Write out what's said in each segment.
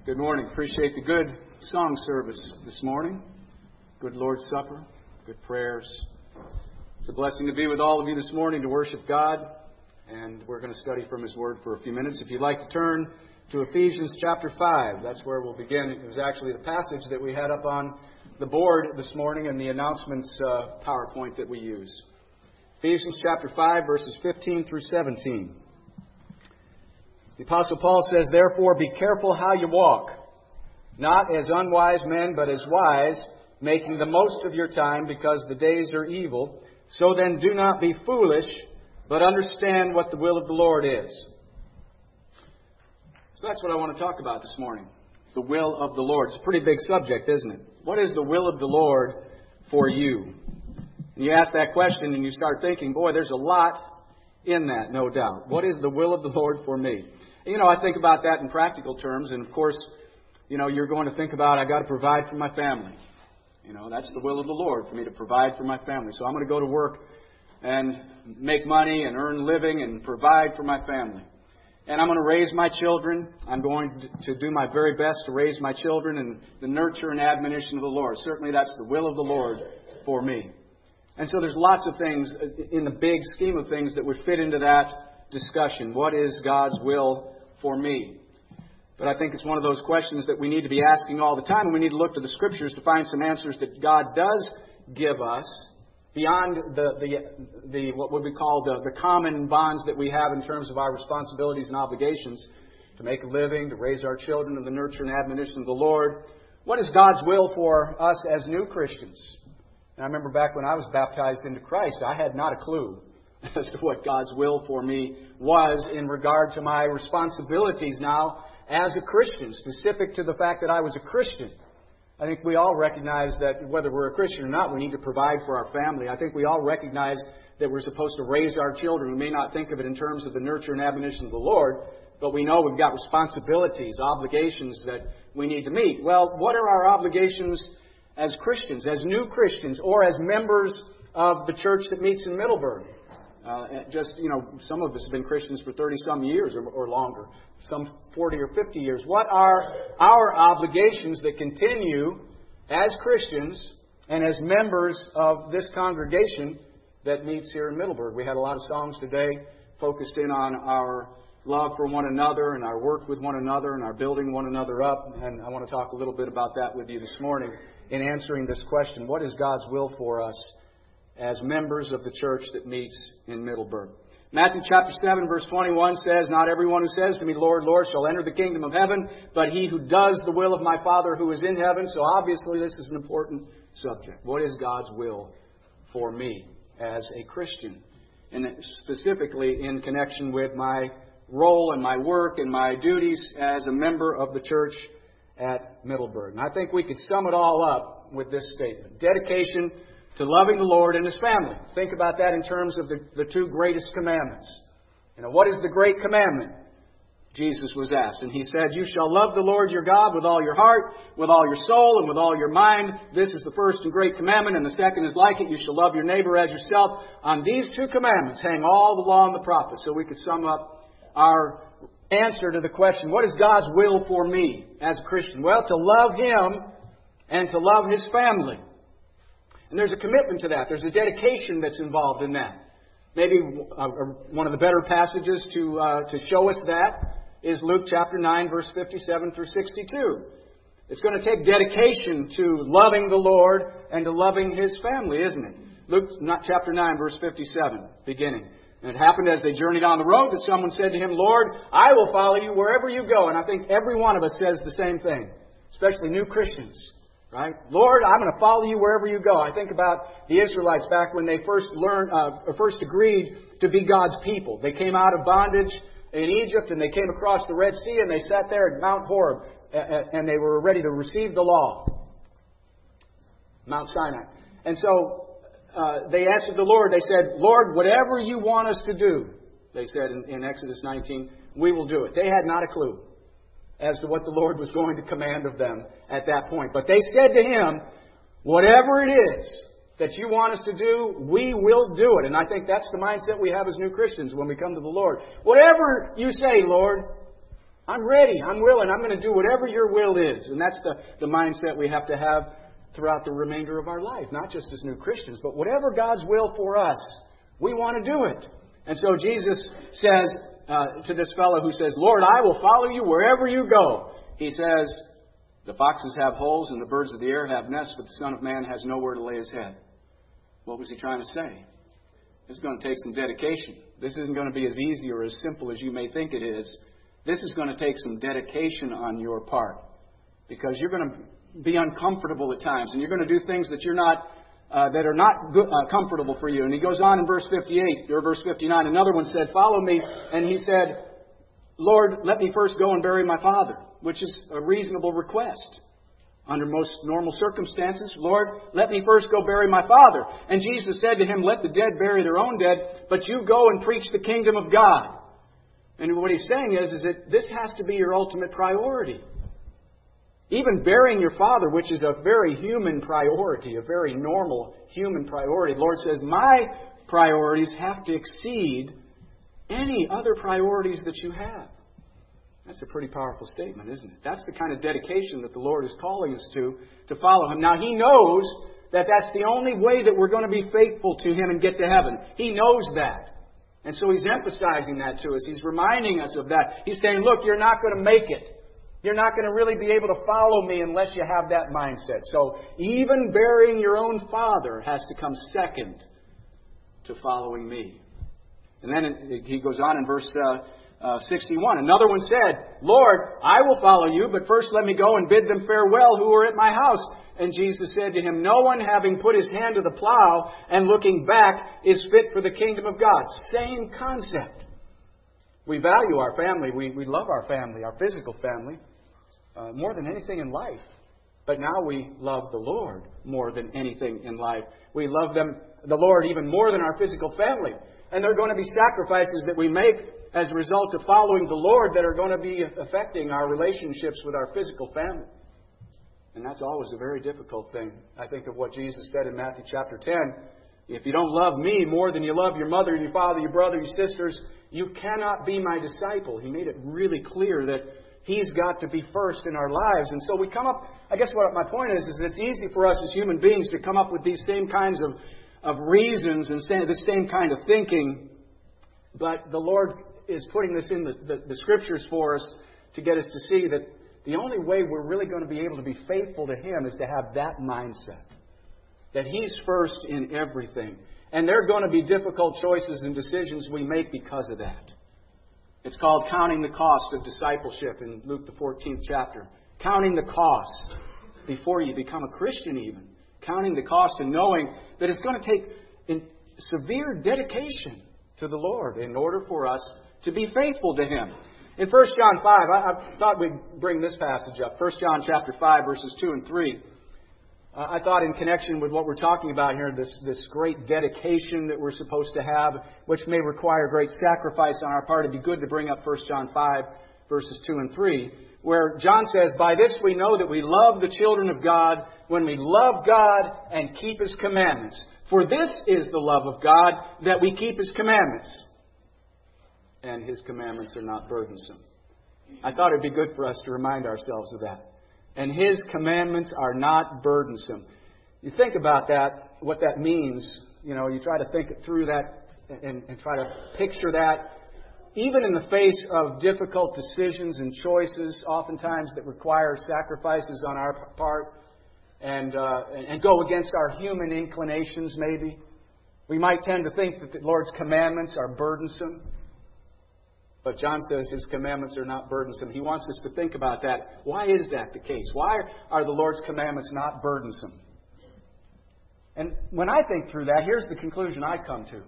Good morning. Appreciate the good song service this morning. Good Lord's Supper. Good prayers. It's a blessing to be with all of you this morning to worship God. And we're going to study from His Word for a few minutes. If you'd like to turn to Ephesians chapter 5, that's where we'll begin. It was actually the passage that we had up on the board this morning in the announcements PowerPoint that we use. Ephesians chapter 5, verses 15 through 17. The Apostle Paul says, "Therefore be careful how you walk, not as unwise men, but as wise, making the most of your time, because the days are evil. So then do not be foolish, but understand what the will of the Lord is." So that's what I want to talk about this morning. The will of the Lord. It's a pretty big subject, isn't it? What is the will of the Lord for you? And you ask that question and you start thinking, boy, there's a lot in that, no doubt. What is the will of the Lord for me? You know, I think about that in practical terms, and of course, you know, you're going to think about, I've got to provide for my family. You know, that's the will of the Lord, for me to provide for my family. So I'm going to go to work and make money and earn a living and provide for my family. And I'm going to raise my children. I'm going to do my very best to raise my children in the nurture and admonition of the Lord. Certainly that's the will of the Lord for me. And so there's lots of things in the big scheme of things that would fit into that discussion. What is God's will for me? But I think it's one of those questions that we need to be asking all the time, and we need to look to the Scriptures to find some answers that God does give us beyond the what would we call the common bonds that we have in terms of our responsibilities and obligations to make a living, to raise our children in the nurture and admonition of the Lord. What is God's will for us as new Christians? And I remember back when I was baptized into Christ, I had not a clue as to what God's will for me was in regard to my responsibilities now as a Christian, specific to the fact that I was a Christian. I think we all recognize that whether we're a Christian or not, we need to provide for our family. I think we all recognize that we're supposed to raise our children. We may not think of it in terms of the nurture and admonition of the Lord, but we know we've got responsibilities, obligations that we need to meet. Well, what are our obligations as Christians, as new Christians, or as members of the church that meets in Middleburg? Some of us have been Christians for 30-some years or longer, some 40 or 50 years. What are our obligations that continue as Christians and as members of this congregation that meets here in Middleburg? We had a lot of songs today focused in on our love for one another and our work with one another and our building one another up. And I want to talk a little bit about that with you this morning in answering this question. What is God's will for us as members of the church that meets in Middleburg? Matthew chapter 7, verse 21 says, "Not everyone who says to me, 'Lord, Lord,' shall enter the kingdom of heaven, but he who does the will of my Father who is in heaven." So obviously this is an important subject. What is God's will for me as a Christian? And specifically in connection with my role and my work and my duties as a member of the church at Middleburg. And I think we could sum it all up with this statement: dedication to loving the Lord and His family. Think about that in terms of the two greatest commandments. You know, what is the great commandment? Jesus was asked, and He said, "You shall love the Lord your God with all your heart, with all your soul, and with all your mind. This is the first and great commandment, and the second is like it. You shall love your neighbor as yourself. On these two commandments hang all the law and the prophets." So we could sum up our answer to the question, what is God's will for me as a Christian? Well, to love Him and to love His family. And there's a commitment to that. There's a dedication that's involved in that. Maybe one of the better passages to show us that is Luke chapter 9, verse 57 through 62. It's going to take dedication to loving the Lord and to loving His family, isn't it? Luke chapter 9, verse 57, beginning. "And it happened as they journeyed on the road that someone said to him, 'Lord, I will follow you wherever you go.'" And I think every one of us says the same thing, especially new Christians. Right? "Lord, I'm going to follow you wherever you go." I think about the Israelites back when they first agreed to be God's people. They came out of bondage in Egypt and they came across the Red Sea and they sat there at Mount Horeb and they were ready to receive the law. Mount Sinai. And so they answered the Lord. They said, "Lord, whatever you want us to do," they said in Exodus 19, "we will do it." They had not a clue as to what the Lord was going to command of them at that point. But they said to Him, "Whatever it is that you want us to do, we will do it." And I think that's the mindset we have as new Christians when we come to the Lord. Whatever you say, Lord, I'm ready. I'm willing. I'm going to do whatever your will is. And that's the mindset we have to have throughout the remainder of our life. Not just as new Christians, but whatever God's will for us, we want to do it. And so Jesus says to this fellow who says, Lord, I will follow you wherever you go. He says, the foxes have holes and the birds of the air have nests, but the Son of Man has nowhere to lay his head. What was he trying to say? This is going to take some dedication. This isn't going to be as easy or as simple as you may think it is. This is going to take some dedication on your part, because you're going to be uncomfortable at times, and you're going to do things that that are not good, comfortable for you. And he goes on in verse 58 or verse 59. Another one said, "Follow me," and he said, "Lord, let me first go and bury my father," which is a reasonable request. Under most normal circumstances, "Lord, let me first go bury my father." And Jesus said to him, "Let the dead bury their own dead, but you go and preach the kingdom of God." And what he's saying is that this has to be your ultimate priority. Even burying your father, which is a very human priority, a very normal human priority, the Lord says, my priorities have to exceed any other priorities that you have. That's a pretty powerful statement, isn't it? That's the kind of dedication that the Lord is calling us to follow Him. Now, He knows that that's the only way that we're going to be faithful to Him and get to heaven. He knows that. And so He's emphasizing that to us. He's reminding us of that. He's saying, look, you're not going to make it. You're not going to really be able to follow me unless you have that mindset. So even burying your own father has to come second to following me. And then he goes on in verse 61. Another one said, "Lord, I will follow you, but first let me go and bid them farewell who are at my house." And Jesus said to him, "No one having put his hand to the plow and looking back is fit for the kingdom of God." Same concept. We value our family. We love our family, our physical family, more than anything in life. But now we love the Lord more than anything in life. We love the Lord even more than our physical family. And there are going to be sacrifices that we make as a result of following the Lord that are going to be affecting our relationships with our physical family. And that's always a very difficult thing. I think of what Jesus said in Matthew chapter 10. If you don't love me more than you love your mother, your father, your brother, your sisters, you cannot be my disciple. He made it really clear that He's got to be first in our lives. And so we come up, I guess what my point is that it's easy for us as human beings to come up with these same kinds of reasons and the same kind of thinking. But the Lord is putting this in the Scriptures for us to get us to see that the only way we're really going to be able to be faithful to Him is to have that mindset. That He's first in everything. And there are going to be difficult choices and decisions we make because of that. It's called counting the cost of discipleship in Luke the 14th chapter. Counting the cost before you become a Christian even. Counting the cost and knowing that it's going to take severe dedication to the Lord in order for us to be faithful to Him. In 1 John 5, I thought we'd bring this passage up. 1 John chapter 5, verses 2 and 3. I thought in connection with what we're talking about here, this great dedication that we're supposed to have, which may require great sacrifice on our part, it'd be good to bring up 1 John 5, verses 2 and 3, where John says, "By this we know that we love the children of God, when we love God and keep His commandments. For this is the love of God, that we keep His commandments. And His commandments are not burdensome." I thought it'd be good for us to remind ourselves of that. And His commandments are not burdensome. You think about that, what that means. You know, you try to think through that and try to picture that. Even in the face of difficult decisions and choices, oftentimes that require sacrifices on our part and go against our human inclinations maybe, we might tend to think that the Lord's commandments are burdensome. But John says His commandments are not burdensome. He wants us to think about that. Why is that the case? Why are the Lord's commandments not burdensome? And when I think through that, here's the conclusion I come to.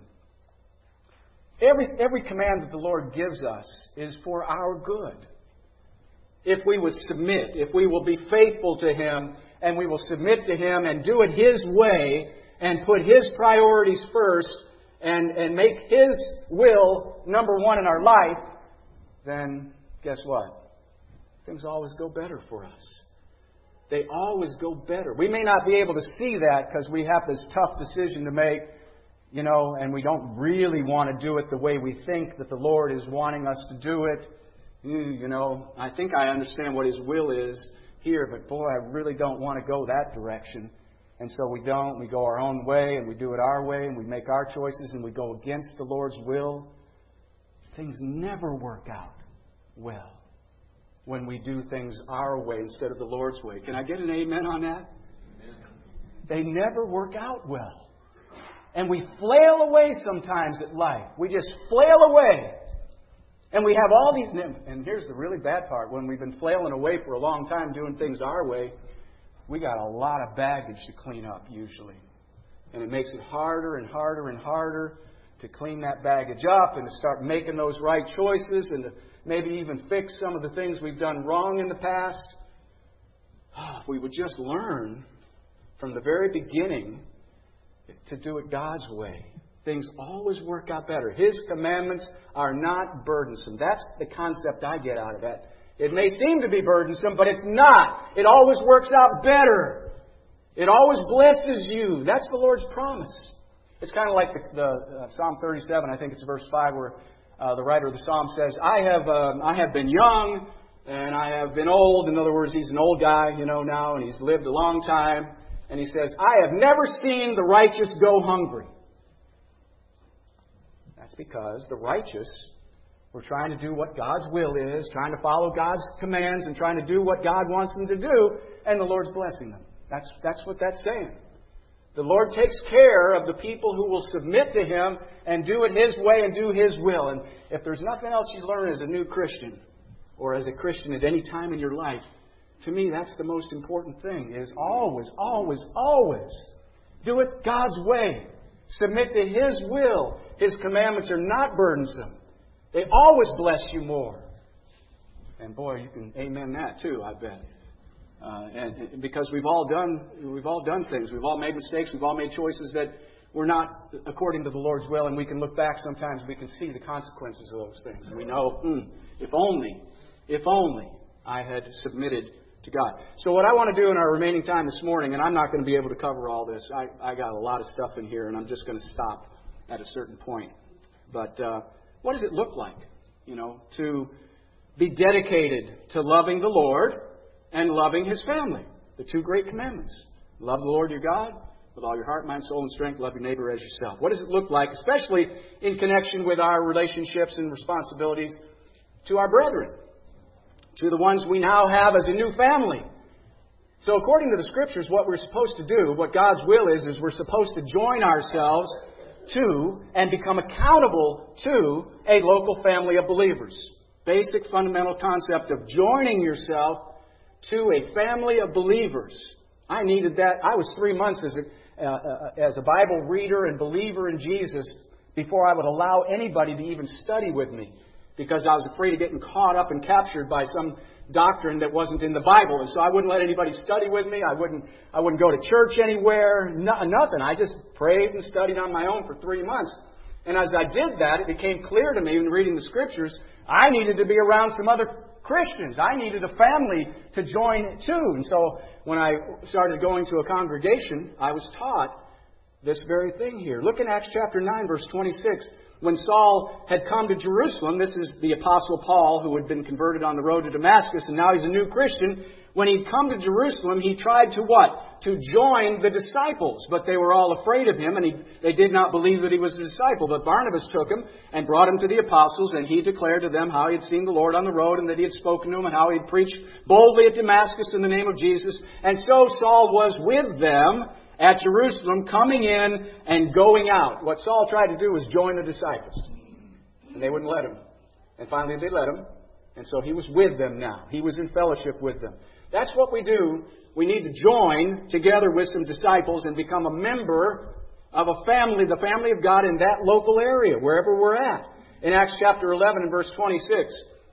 Every command that the Lord gives us is for our good. If we would submit, if we will be faithful to Him, and we will submit to Him and do it His way, and put His priorities first, and make His will number one in our life, then guess what? Things always go better for us. They always go better. We may not be able to see that because we have this tough decision to make, and we don't really want to do it the way we think that the Lord is wanting us to do it. I think I understand what His will is here, but boy, I really don't want to go that direction. And so we don't. We go our own way, and we do it our way, and we make our choices, and we go against the Lord's will. Things never work out well when we do things our way instead of the Lord's way. Can I get an amen on that? Amen. They never work out well. And we flail away sometimes at life. We just flail away. And we have all these... And here's the really bad part. When we've been flailing away for a long time doing things our way, we got a lot of baggage to clean up usually. And it makes it harder and harder and harder to clean that baggage up and to start making those right choices and to maybe even fix some of the things we've done wrong in the past. If we would just learn from the very beginning to do it God's way, things always work out better. His commandments are not burdensome. That's the concept I get out of that. It may seem to be burdensome, but it's not. It always works out better. It always blesses you. That's the Lord's promise. It's kind of like the Psalm 37, I think it's verse 5, where the writer of the Psalm says, I have been young and I have been old. In other words, he's an old guy, now, and he's lived a long time. And he says, I have never seen the righteous go hungry. That's because the righteous were trying to do what God's will is, trying to follow God's commands and trying to do what God wants them to do, and the Lord's blessing them. That's what that's saying. The Lord takes care of the people who will submit to Him and do it His way and do His will. And if there's nothing else you learn as a new Christian or as a Christian at any time in your life, to me that's the most important thing, is always, always, always do it God's way. Submit to His will. His commandments are not burdensome. They always bless you more. And boy, you can amen that too, I bet. And because we've all done things. We've all made mistakes. We've all made choices that were not according to the Lord's will. And we can look back sometimes. We can see the consequences of those things. And we know, if only I had submitted to God. So what I want to do in our remaining time this morning, and I'm not going to be able to cover all this. I got a lot of stuff in here, and I'm just going to stop at a certain point. But what does it look like, to be dedicated to loving the Lord and loving His family? The two great commandments. Love the Lord your God with all your heart, mind, soul, and strength. Love your neighbor as yourself. What does it look like, especially in connection with our relationships and responsibilities to our brethren, to the ones we now have as a new family? So according to the Scriptures, what we're supposed to do, what God's will is we're supposed to join ourselves to and become accountable to a local family of believers. Basic fundamental concept of joining yourself to a family of believers. I needed that. I was 3 months as a Bible reader and believer in Jesus before I would allow anybody to even study with me, because I was afraid of getting caught up and captured by some doctrine that wasn't in the Bible. And so I wouldn't let anybody study with me. I wouldn't go to church anywhere. Nothing. I just prayed and studied on my own for 3 months. And as I did that, it became clear to me in reading the Scriptures, I needed to be around some other Christians. I needed a family to join too. And so when I started going to a congregation, I was taught this very thing here. Look in Acts chapter 9, verse 26. When Saul had come to Jerusalem, this is the Apostle Paul who had been converted on the road to Damascus, and now he's a new Christian. When he'd come to Jerusalem, he tried to what? To join the disciples. But they were all afraid of him, and they did not believe that he was a disciple. But Barnabas took him and brought him to the apostles, and he declared to them how he had seen the Lord on the road, and that he had spoken to him, and how he had preached boldly at Damascus in the name of Jesus. And so Saul was with them at Jerusalem, coming in and going out. What Saul tried to do was join the disciples. And they wouldn't let him. And finally they let him. And so he was with them now. He was in fellowship with them. That's what we do. We need to join together with some disciples and become a member of a family, the family of God in that local area, wherever we're at. In Acts chapter 11 and verse 26,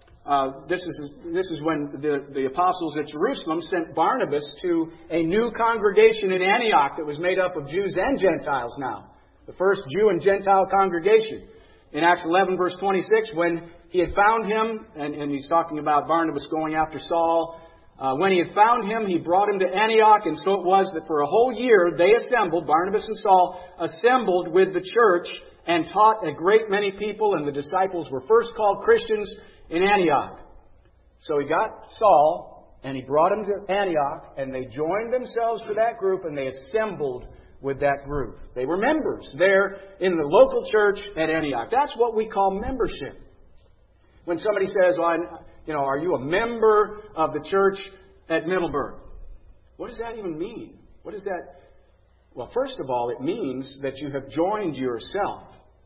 this is when the apostles at Jerusalem sent Barnabas to a new congregation in Antioch that was made up of Jews and Gentiles now. The first Jew and Gentile congregation. In Acts 11 verse 26, when he had found him, and he's talking about Barnabas going after Saul, when he had found him, he brought him to Antioch, and so it was that for a whole year they assembled, Barnabas and Saul assembled with the church and taught a great many people, and the disciples were first called Christians in Antioch. So he got Saul, and he brought him to Antioch, and they joined themselves to that group, and they assembled with that group. They were members there in the local church at Antioch. That's what we call membership. When somebody says, well, are you a member of the church at Middleburg? What does that even mean? What is that? Well, first of all, it means that you have joined yourself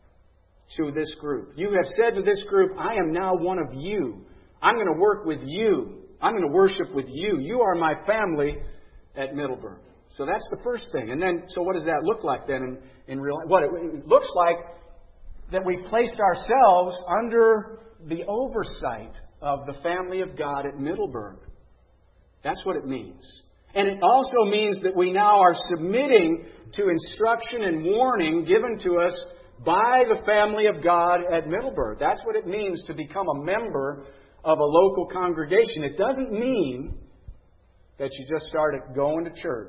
to this group. You have said to this group, I am now one of you. I'm going to work with you. I'm going to worship with you. You are my family at Middleburg. So that's the first thing. And then, so what does that look like then in real life? What it looks like that we've placed ourselves under the oversight of the family of God at Middleburg. That's what it means. And it also means that we now are submitting to instruction and warning given to us by the family of God at Middleburg. That's what it means to become a member of a local congregation. It doesn't mean that you just started going to church.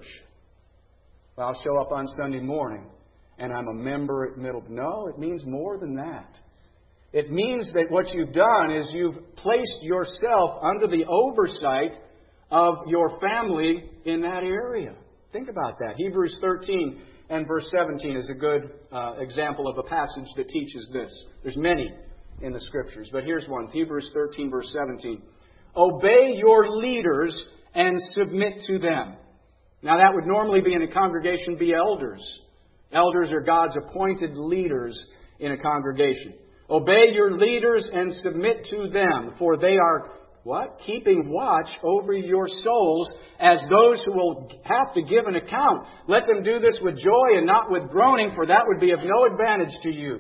Well, I'll show up on Sunday morning and I'm a member at Middleburg. No, it means more than that. It means that what you've done is you've placed yourself under the oversight of your family in that area. Think about that. Hebrews 13 and verse 17 is a good example of a passage that teaches this. There's many in the Scriptures, but here's one. Hebrews 13, verse 17. Obey your leaders and submit to them. Now that would normally be in a congregation be elders. Elders are God's appointed leaders in a congregation. Obey your leaders and submit to them, for they are what? Keeping watch over your souls as those who will have to give an account. Let them do this with joy and not with groaning, for that would be of no advantage to you.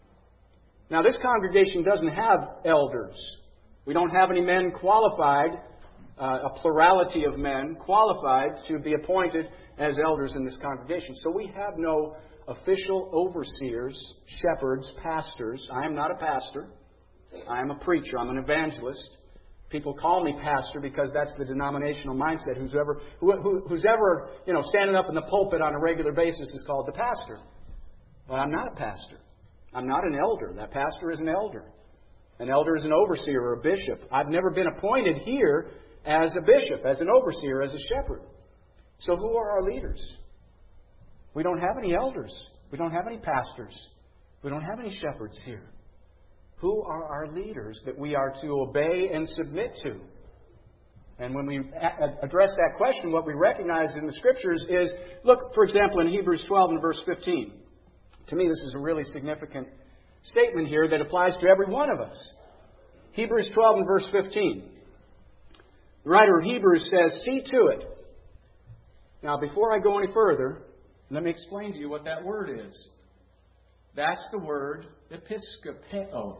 Now, this congregation doesn't have elders. We don't have any men qualified, a plurality of men qualified to be appointed as elders in this congregation. So we have no official overseers, shepherds, pastors. I am not a pastor. I am a preacher. I'm an evangelist. People call me pastor because that's the denominational mindset. Who's ever standing up in the pulpit on a regular basis is called the pastor. But I'm not a pastor. I'm not an elder. That pastor is an elder. An elder is an overseer or a bishop. I've never been appointed here as a bishop, as an overseer, as a shepherd. So who are our leaders? We don't have any elders. We don't have any pastors. We don't have any shepherds here. Who are our leaders that we are to obey and submit to? And when we address that question, what we recognize in the Scriptures is, look, for example, in Hebrews 12 and verse 15. To me, this is a really significant statement here that applies to every one of us. Hebrews 12 and verse 15. The writer of Hebrews says, see to it. Now, before I go any further, let me explain to you what that word is. That's the word episkopeo.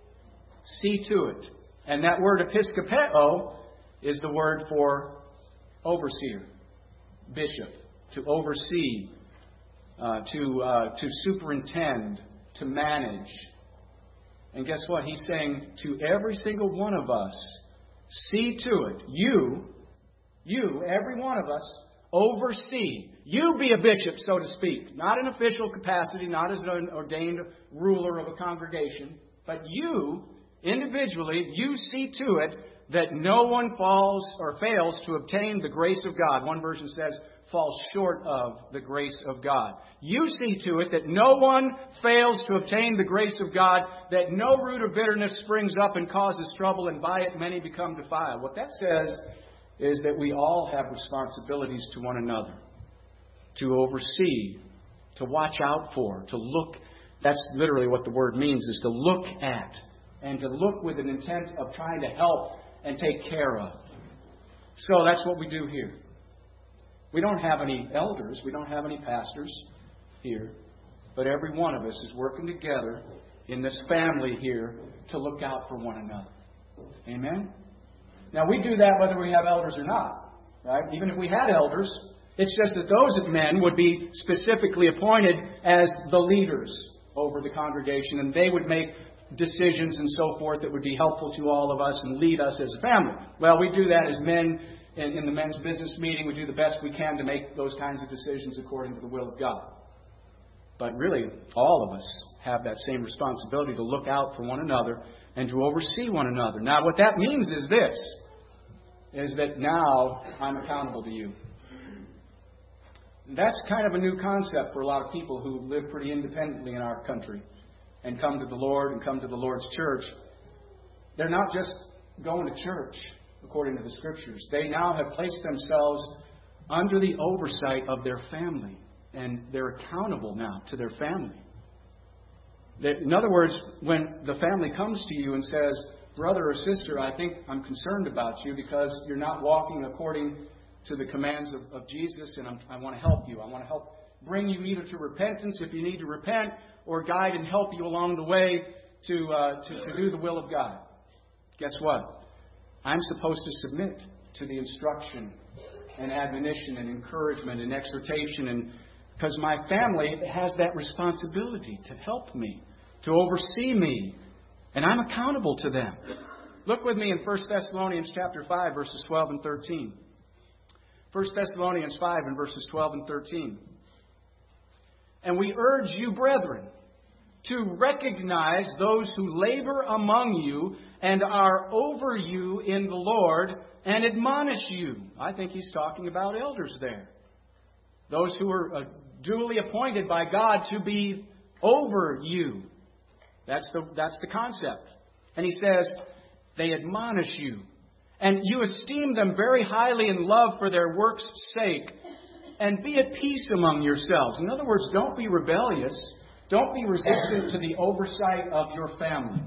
See to it. And that word episkopeo is the word for overseer, bishop, to oversee, to superintend, to manage. And guess what? He's saying to every single one of us, see to it. You, every one of us, oversee. You be a bishop, so to speak. Not in official capacity, not as an ordained ruler of a congregation. But you, individually, you see to it that no one falls or fails to obtain the grace of God. One version says, falls short of the grace of God. You see to it that no one fails to obtain the grace of God, that no root of bitterness springs up and causes trouble, and by it many become defiled. What that says is that we all have responsibilities to one another, to oversee, to watch out for, to look. That's literally what the word means, is to look at, and to look with an intent of trying to help and take care of. So that's what we do here. We don't have any elders, we don't have any pastors here, but every one of us is working together in this family here to look out for one another. Amen? Now, we do that whether we have elders or not, right? Even if we had elders, it's just that those men would be specifically appointed as the leaders over the congregation, and they would make decisions and so forth that would be helpful to all of us and lead us as a family. Well, we do that as men in the men's business meeting. We do the best we can to make those kinds of decisions according to the will of God. But really, all of us have that same responsibility to look out for one another, and to oversee one another. Now, what that means is this, is that now I'm accountable to you. That's kind of a new concept for a lot of people who live pretty independently in our country and come to the Lord and come to the Lord's church. They're not just going to church, according to the Scriptures. They now have placed themselves under the oversight of their family, and they're accountable now to their family. In other words, when the family comes to you and says, brother or sister, I think I'm concerned about you because you're not walking according to the commands of Jesus, and I want to help you. I want to help bring you either to repentance if you need to repent, or guide and help you along the way to do the will of God. Guess what? I'm supposed to submit to the instruction and admonition and encouragement and exhortation, and because my family has that responsibility to help me, to oversee me, and I'm accountable to them. Look with me in 1 Thessalonians chapter 5, verses 12 and 13. 1 Thessalonians 5 and verses 12 and 13. And we urge you, brethren, to recognize those who labor among you and are over you in the Lord and admonish you. I think he's talking about elders there. Those who are duly appointed by God to be over you. That's the concept. And he says, they admonish you. And you esteem them very highly in love for their work's sake. And be at peace among yourselves. In other words, don't be rebellious. Don't be resistant to the oversight of your family.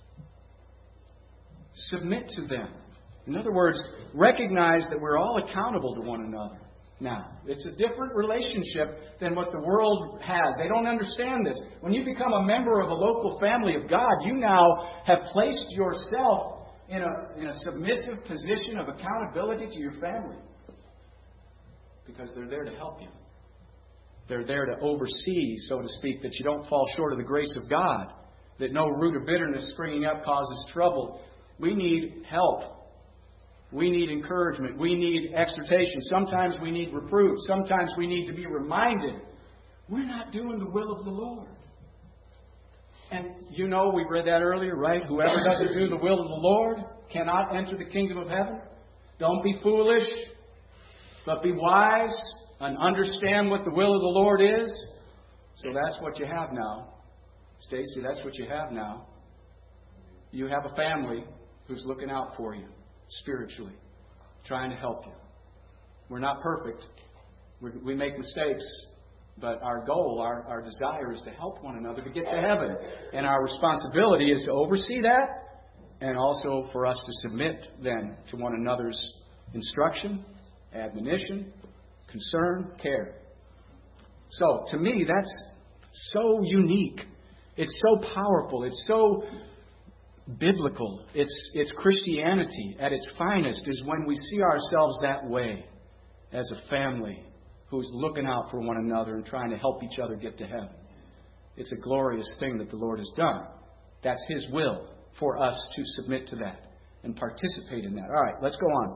Submit to them. In other words, recognize that we're all accountable to one another. Now, it's a different relationship than what the world has. They don't understand this. When you become a member of a local family of God, you now have placed yourself in a submissive position of accountability to your family. Because they're there to help you. They're there to oversee, so to speak, that you don't fall short of the grace of God. That no root of bitterness springing up causes trouble. We need help. We need encouragement. We need exhortation. Sometimes we need reproof. Sometimes we need to be reminded we're not doing the will of the Lord. And you know, we read that earlier, right? Whoever doesn't do the will of the Lord cannot enter the kingdom of heaven. Don't be foolish, but be wise and understand what the will of the Lord is. So that's what you have now. Stacy, that's what you have now. You have a family who's looking out for you spiritually, trying to help you. We're not perfect. We make mistakes. But our goal, our desire is to help one another to get to heaven. And our responsibility is to oversee that, and also for us to submit then to one another's instruction, admonition, concern, care. So, to me, that's so unique. It's so powerful. It's so biblical. It's Christianity at its finest is when we see ourselves that way as a family who's looking out for one another and trying to help each other get to heaven. It's a glorious thing that the Lord has done. That's His will for us to submit to that and participate in that. All right, let's go on.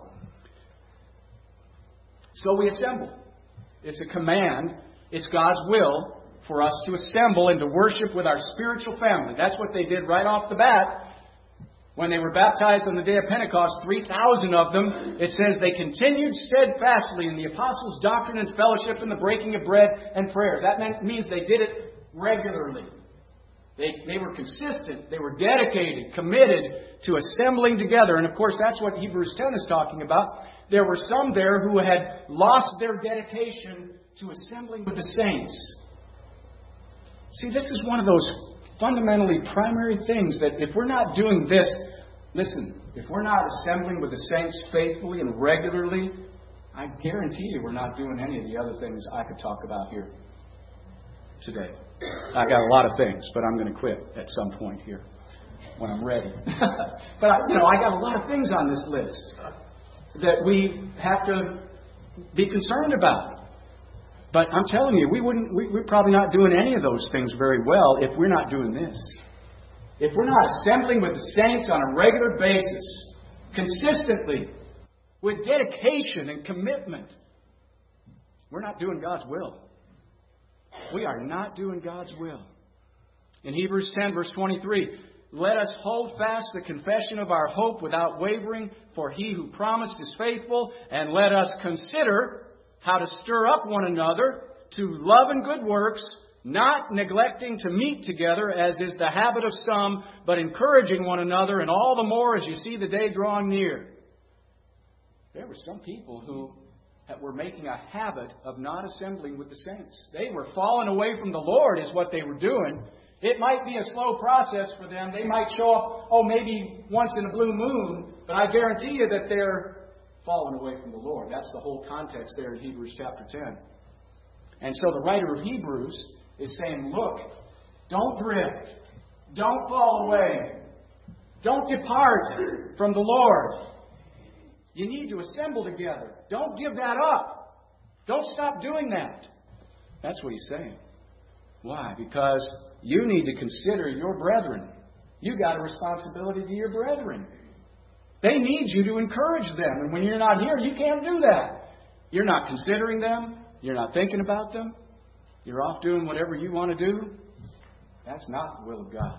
So we assemble. It's a command. It's God's will for us to assemble and to worship with our spiritual family. That's what they did right off the bat. When they were baptized on the day of Pentecost, 3,000 of them, it says they continued steadfastly in the apostles' doctrine and fellowship and the breaking of bread and prayers. That means they did it regularly. They were consistent. They were dedicated, committed to assembling together. And of course, that's what Hebrews 10 is talking about. There were some there who had lost their dedication to assembling with the saints. See, this is one of those fundamentally primary things that if we're not doing this, listen, if we're not assembling with the saints faithfully and regularly, I guarantee you we're not doing any of the other things I could talk about here today. I got a lot of things, but I'm going to quit at some point here when I'm ready. But I got a lot of things on this list that we have to be concerned about. But I'm telling you, we're probably not doing any of those things very well if we're not doing this. If we're not assembling with the saints on a regular basis, consistently, with dedication and commitment, we're not doing God's will. We are not doing God's will. In Hebrews 10, verse 23, let us hold fast the confession of our hope without wavering, for He who promised is faithful. And let us consider how to stir up one another to love and good works, not neglecting to meet together, as is the habit of some, but encouraging one another, and all the more as you see the day drawing near. There were some people who were making a habit of not assembling with the saints. They were falling away from the Lord is what they were doing. It might be a slow process for them. They might show up, maybe once in a blue moon, but I guarantee you that they're falling away from the Lord. That's the whole context there in Hebrews chapter 10. And so the writer of Hebrews is saying, look, don't drift. Don't fall away. Don't depart from the Lord. You need to assemble together. Don't give that up. Don't stop doing that. That's what he's saying. Why? Because you need to consider your brethren. You got a responsibility to your brethren. They need you to encourage them. And when you're not here, you can't do that. You're not considering them. You're not thinking about them. You're off doing whatever you want to do. That's not the will of God.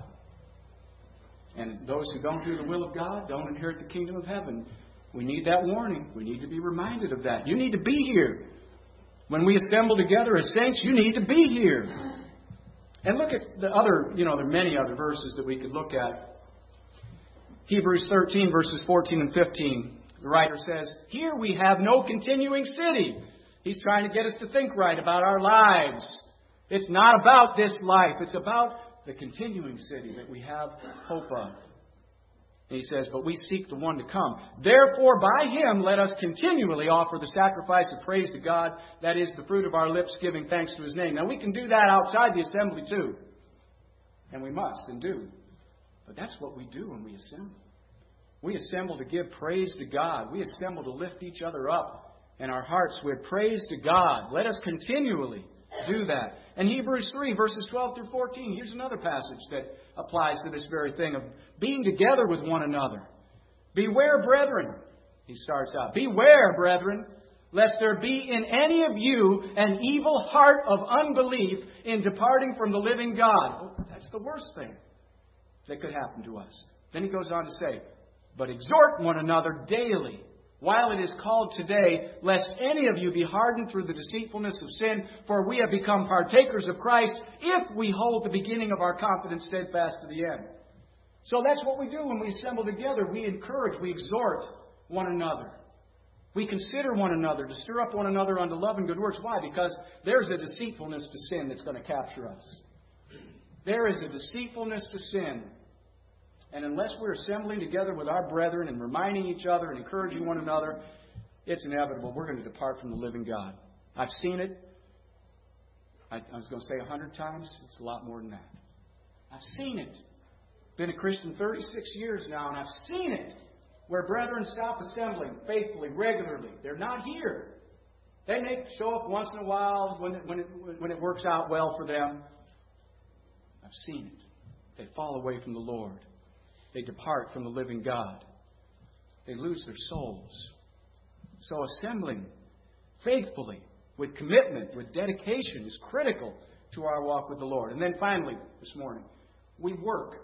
And those who don't do the will of God don't inherit the kingdom of heaven. We need that warning. We need to be reminded of that. You need to be here. When we assemble together as saints, you need to be here. And look at the other, there are many other verses that we could look at. Hebrews 13, verses 14 and 15. The writer says, here we have no continuing city. He's trying to get us to think right about our lives. It's not about this life. It's about the continuing city that we have hope of. And he says, but we seek the one to come. Therefore, by Him, let us continually offer the sacrifice of praise to God. That is the fruit of our lips, giving thanks to His name. Now, we can do that outside the assembly too. And we must and do. But that's what we do when we assemble. We assemble to give praise to God. We assemble to lift each other up in our hearts with praise to God. Let us continually do that. And Hebrews 3, verses 12 through 14. Here's another passage that applies to this very thing of being together with one another. Beware, brethren, he starts out. Beware, brethren, lest there be in any of you an evil heart of unbelief in departing from the living God. That's the worst thing that could happen to us. Then he goes on to say, but exhort one another daily, while it is called today, lest any of you be hardened through the deceitfulness of sin, for we have become partakers of Christ if we hold the beginning of our confidence steadfast to the end. So that's what we do when we assemble together. We encourage, we exhort one another. We consider one another to stir up one another unto love and good works. Why? Because there's a deceitfulness to sin that's going to capture us. There is a deceitfulness to sin. And unless we're assembling together with our brethren and reminding each other and encouraging one another, it's inevitable. We're going to depart from the living God. I've seen it. I was going to say 100 times. It's a lot more than that. I've seen it. Been a Christian 36 years now, and I've seen it. Where brethren stop assembling faithfully, regularly. They're not here. They may show up once in a while when it works out well for them. I've seen it. They fall away from the Lord. They depart from the living God. They lose their souls. So assembling faithfully, with commitment, with dedication, is critical to our walk with the Lord. And then finally, this morning, we work.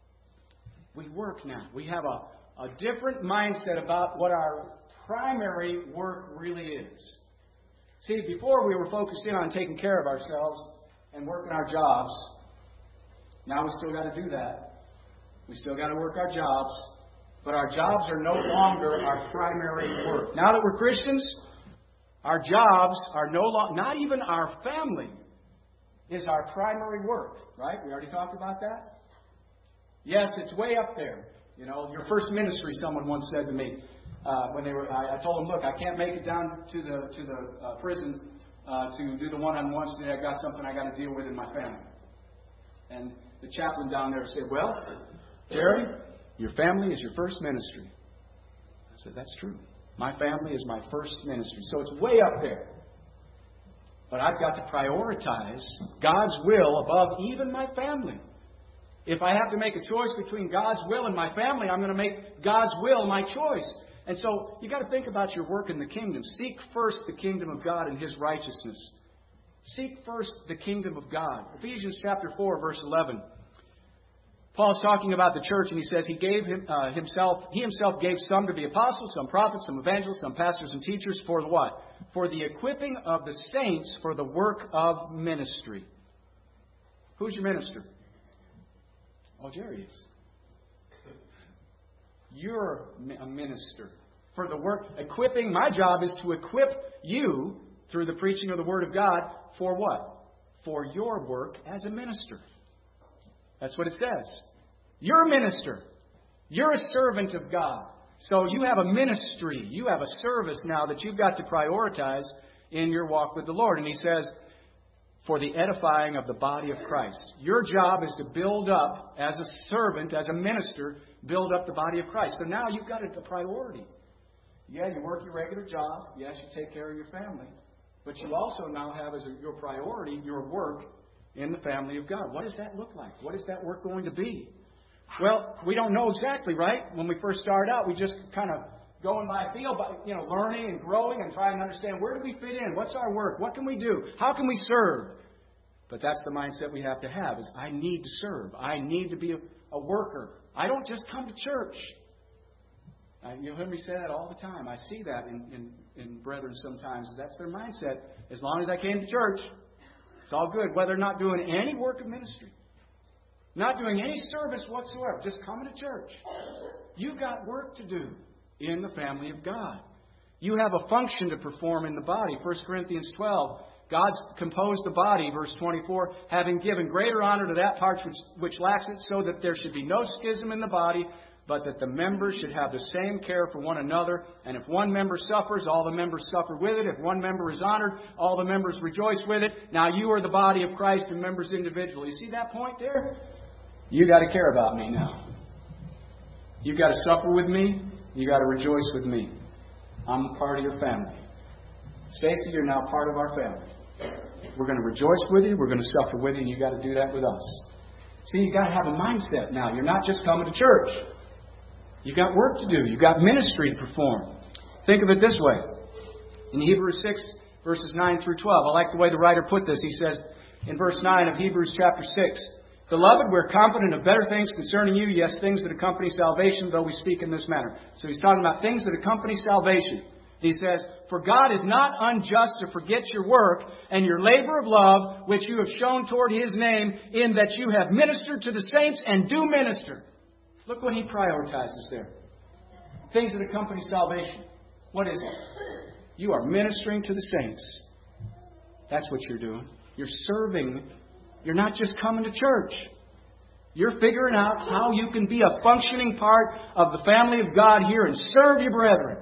We work now. We have a different mindset about what our primary work really is. See, before we were focused in on taking care of ourselves and working our jobs. Now we still got to do that. We still got to work our jobs. But our jobs are no longer our primary work. Now that we're Christians, our jobs are no longer, not even our family is our primary work. Right? We already talked about that. Yes, it's way up there. Your first ministry, someone once said to me, when I told them, look, I can't make it down to the prison to do the one-on-ones today. I got something I got to deal with in my family. And the chaplain down there said, well, Jerry, your family is your first ministry. I said, that's true. My family is my first ministry. So it's way up there. But I've got to prioritize God's will above even my family. If I have to make a choice between God's will and my family, I'm going to make God's will my choice. And so you've got to think about your work in the kingdom. Seek first the kingdom of God and His righteousness. Seek first the kingdom of God. Ephesians chapter 4, verse 11. Paul's talking about the church, and he says he himself gave some to be apostles, some prophets, some evangelists, some pastors and teachers for the what? For the equipping of the saints for the work of ministry. Who's your minister? Oh, Jerry is. You're a minister. For the work, equipping, my job is to equip you through the preaching of the Word of God for what? For your work as a minister. That's what it says. You're a minister. You're a servant of God. So you have a ministry. You have a service now that you've got to prioritize in your walk with the Lord. And he says, for the edifying of the body of Christ. Your job is to build up, as a servant, as a minister, build up the body of Christ. So now you've got a priority. Yeah, you work your regular job. Yes, you take care of your family. But you also now have as your priority your work in the family of God. What does that look like? What is that work going to be? Well, we don't know exactly, right? When we first start out, we just kind of going by feel, by learning and growing and trying to understand where do we fit in? What's our work? What can we do? How can we serve? But that's the mindset we have to have: is I need to serve. I need to be a worker. I don't just come to church. You'll hear me say that all the time. I see that in brethren sometimes. That's their mindset. As long as I came to church, it's all good. Whether or not doing any work of ministry, not doing any service whatsoever, just coming to church. You've got work to do in the family of God. You have a function to perform in the body. 1 Corinthians 12, God's composed the body, verse 24, having given greater honor to that part which lacks it, so that there should be no schism in the body, but that the members should have the same care for one another. And if one member suffers, all the members suffer with it. If one member is honored, all the members rejoice with it. Now you are the body of Christ and members individually. You see that point there? You got to care about me now. You've got to suffer with me. You got to rejoice with me. I'm a part of your family. Stacy, you're now part of our family. We're going to rejoice with you. We're going to suffer with you. And you got to do that with us. See, you got to have a mindset now. You're not just coming to church. You've got work to do. You've got ministry to perform. Think of it this way. In Hebrews 6, verses 9 through 12, I like the way the writer put this. He says in verse 9 of Hebrews chapter 6, Beloved, we're confident of better things concerning you, yes, things that accompany salvation, though we speak in this manner. So he's talking about things that accompany salvation. He says, For God is not unjust to forget your work and your labor of love, which you have shown toward His name, in that you have ministered to the saints and do minister. Look what he prioritizes there. Things that accompany salvation. What is it? You are ministering to the saints. That's what you're doing. You're serving. You're not just coming to church. You're figuring out how you can be a functioning part of the family of God here and serve your brethren.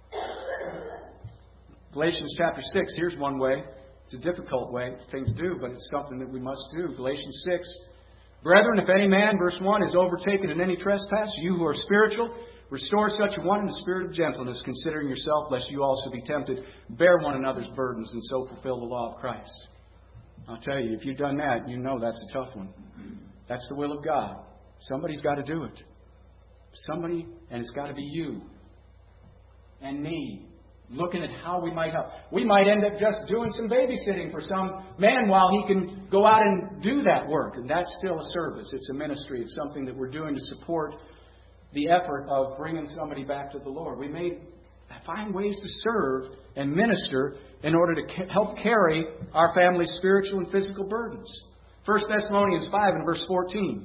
Galatians chapter 6, here's one way. It's a difficult thing to do, but it's something that we must do. Galatians 6. Brethren, if any man, verse 1, is overtaken in any trespass, you who are spiritual, restore such a one in the spirit of gentleness, considering yourself, lest you also be tempted. Bear one another's burdens, and so fulfill the law of Christ. I'll tell you, if you've done that, you know that's a tough one. That's the will of God. Somebody's got to do it. Somebody, and it's got to be you and me. Looking at how we might help. We might end up just doing some babysitting for some man while he can go out and do that work. And that's still a service. It's a ministry. It's something that we're doing to support the effort of bringing somebody back to the Lord. We may find ways to serve and minister in order to help carry our family's spiritual and physical burdens. 1 Thessalonians 5 and verse 14.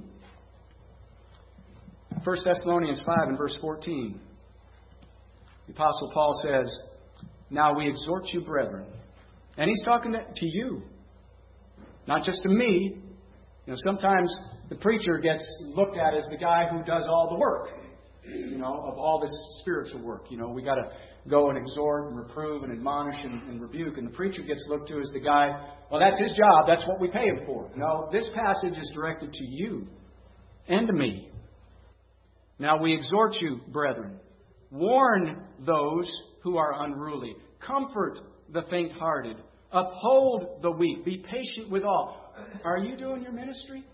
1 Thessalonians 5 and verse 14. The Apostle Paul says, Now we exhort you, brethren. And he's talking to you, not just to me. Sometimes the preacher gets looked at as the guy who does all the work, of all this spiritual work. We got to go and exhort and reprove and admonish and rebuke. And the preacher gets looked to as the guy, well, that's his job. That's what we pay him for. No, this passage is directed to you and to me. Now we exhort you, brethren. Warn those who are unruly. Comfort the faint-hearted. Uphold the weak. Be patient with all. Are you doing your ministry?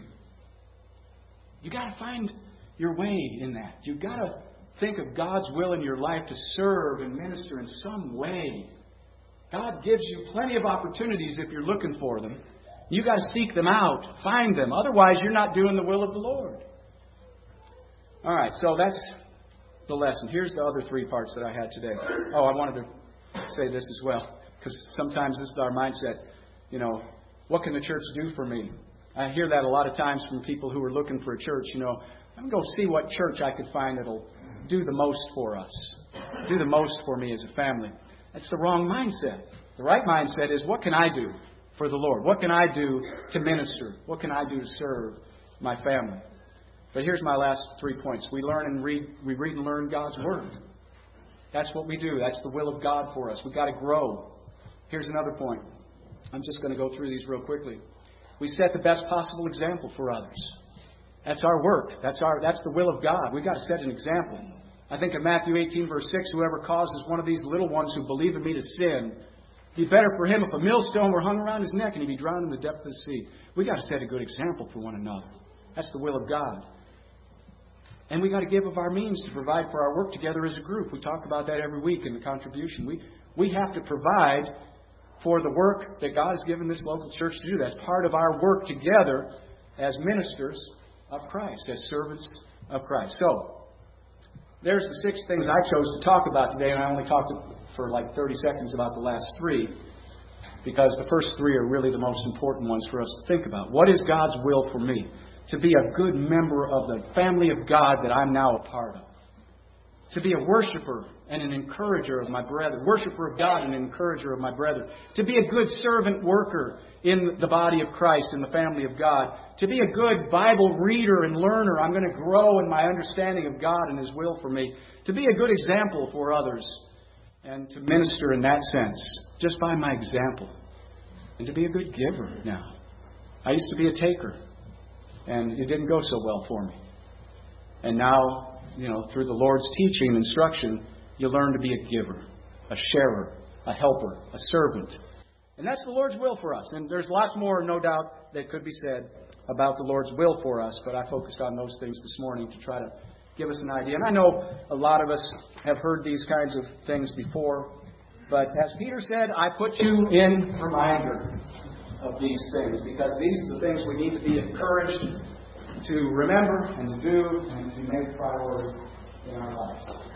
You got to find your way in that. You got to think of God's will in your life to serve and minister in some way. God gives you plenty of opportunities if you're looking for them. You got to seek them out, find them. Otherwise, you're not doing the will of the Lord. All right, so that's the lesson. Here's the other 3 parts that I had today. Oh, I wanted to say this as well, because sometimes this is our mindset. You know, what can the church do for me? I hear that a lot of times from people who are looking for a church. You know, I'm going to go see what church I could find that'll do the most for us, do the most for me as a family. That's the wrong mindset. The right mindset is, what can I do for the Lord? What can I do to minister? What can I do to serve my family? But here's my last 3 points. We read and learn God's Word. That's what we do. That's the will of God for us. We've got to grow. Here's another point. I'm just going to go through these real quickly. We set the best possible example for others. That's our work. That's the will of God. We've got to set an example. I think in Matthew 18, verse 6, whoever causes one of these little ones who believe in me to sin, it'd be better for him if a millstone were hung around his neck and he'd be drowned in the depth of the sea. We've got to set a good example for one another. That's the will of God. And we've got to give of our means to provide for our work together as a group. We talk about that every week in the contribution. We have to provide for the work that God has given this local church to do. That's part of our work together as ministers of Christ, as servants of Christ. So, there's the 6 things I chose to talk about today, and I only talked for like 30 seconds about the last 3, because the first 3 are really the most important ones for us to think about. What is God's will for me? To be a good member of the family of God that I'm now a part of. To be a worshiper and an encourager of my brethren. Worshiper of God and an encourager of my brethren. To be a good servant worker in the body of Christ, in the family of God. To be a good Bible reader and learner. I'm going to grow in my understanding of God and His will for me. To be a good example for others. And to minister in that sense, just by my example. And to be a good giver now. I used to be a taker. And it didn't go so well for me. And now, through the Lord's teaching and instruction, you learn to be a giver, a sharer, a helper, a servant. And that's the Lord's will for us. And there's lots more, no doubt, that could be said about the Lord's will for us. But I focused on those things this morning to try to give us an idea. And I know a lot of us have heard these kinds of things before. But as Peter said, I put you in reminder of these things, because these are the things we need to be encouraged to remember and to do and to make priority in our lives.